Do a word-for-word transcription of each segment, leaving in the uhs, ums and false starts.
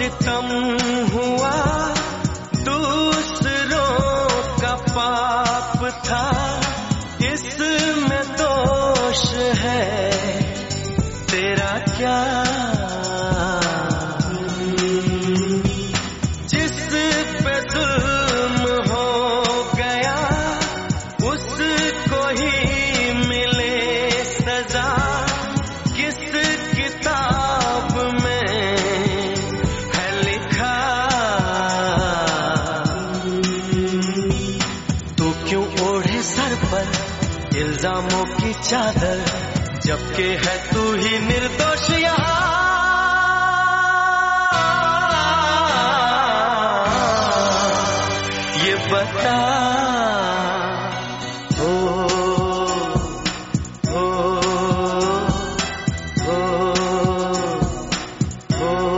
सितम हुआ, दूसरों का पाप था, इसमें दोष है तेरा क्या। जिस पे जुल्म हो गया उसको ही मिले सजा, किस किताब में है लिखा। तो क्यों ओढ़े सर पर इल्जामों की चादर, जबकि है तू ही निर्दोष यहाँ। ये बता ओ, ओ, ओ, ओ,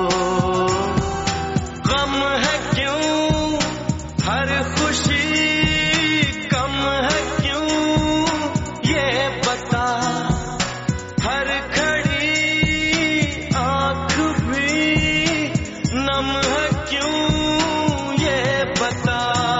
गम है क्यों हर खुशी कम है क्यों, ये बता। हर घड़ी आँख भी नम है क्यों, ये बता।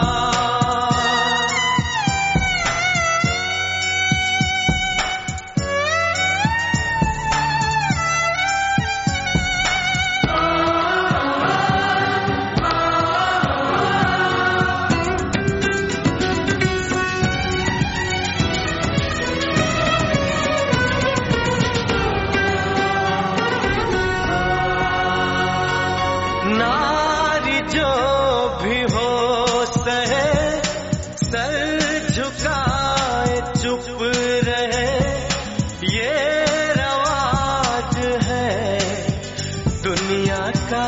नारी जो भी हो सहे, सर झुकाए चुप रहे, ये रवाज है दुनिया का।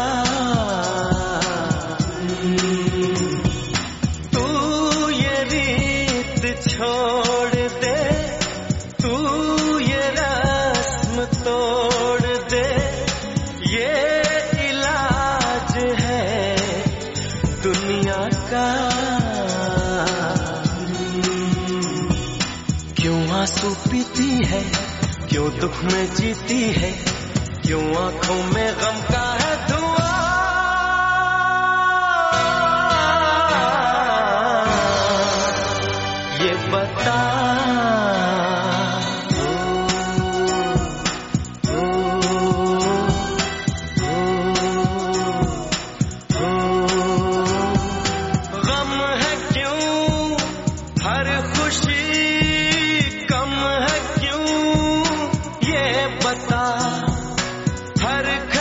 तू ये रीत छोड़ दे, तू ये रस्म तोड़ दे, ये दुनिया का। क्यों आंसू पीती है, क्यों दुख में जीती है, क्यों आंखों में गम का है धुआं। ये बता हर खुशी कम है क्यों, ये बता। हर